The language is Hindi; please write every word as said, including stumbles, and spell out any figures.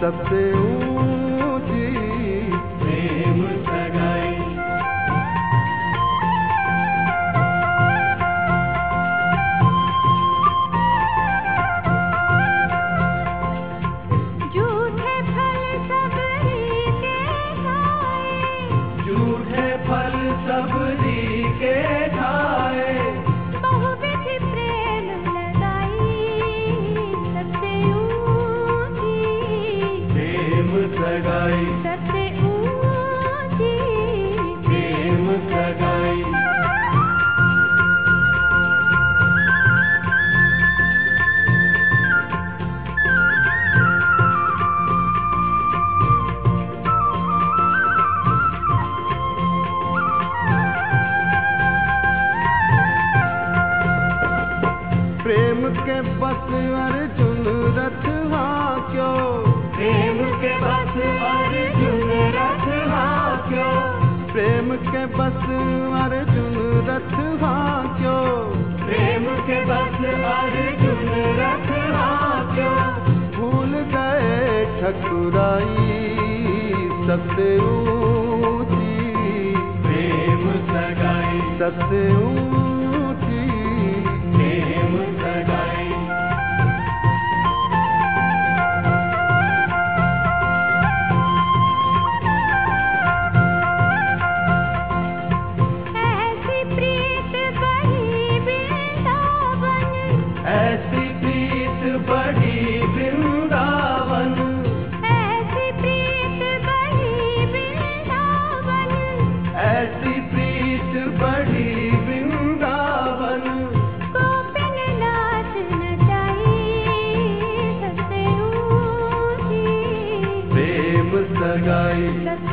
सबसे ऊंची प्रेम सगाई। झूठे फल सबरी के खाए, झूठे फल सबरी के खाए, बहुविध प्रेम लगाई सबसे ऊंची प्रेम सगाई। सबसे ऊंची प्रेम सगाई। प्रेम के बस अर्जुन रथ हाक्यो, प्रेम के बस अर्जुन रथ हाक्यो, प्रेम के बस अर्जुन रथ हाक्यो, प्रेम के बस अर्जुन रथ हाक्यो, भूल गए ठकुराई सबसे ऊंची प्रेम सगाई। सबसे ऊंची प्रेम सगाई। ऐसी प्रीत बड़ी वृंदावन, ऐसी प्रीत बड़ी वृंदावन, ऐसी प्रीत बड़ी वृंदावन, ऐसी प्रीत बड़ी वृंदावन, गोपिन नाच नचाई सबसे ऊंची प्रेम सगाई। सबसे